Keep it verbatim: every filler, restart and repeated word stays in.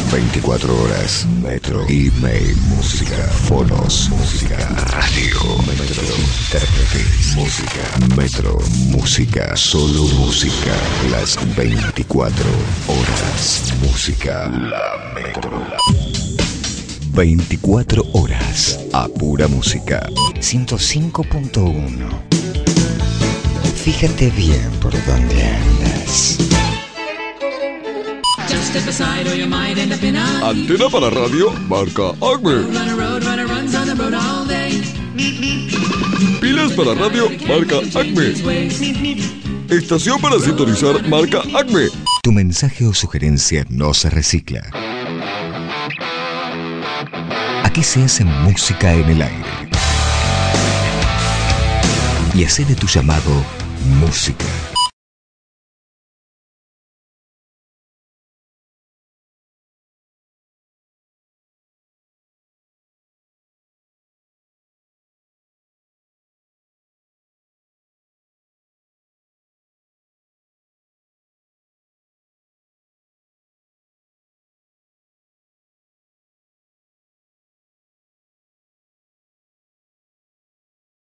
veinticuatro horas. Metro. Email, música, fonos, música, radio, metro, intérpretes, música, metro, música, solo música. Las veinticuatro horas. Música, la metro. veinticuatro horas a pura música. ciento cinco punto uno. Fíjate bien por dónde andas. Antena para radio, marca Acme. Pilas para radio, marca Acme. Estación para sintonizar, marca Acme. Tu mensaje o sugerencia no se recicla. Aquí se hace música en el aire. Y hace de tu llamado música.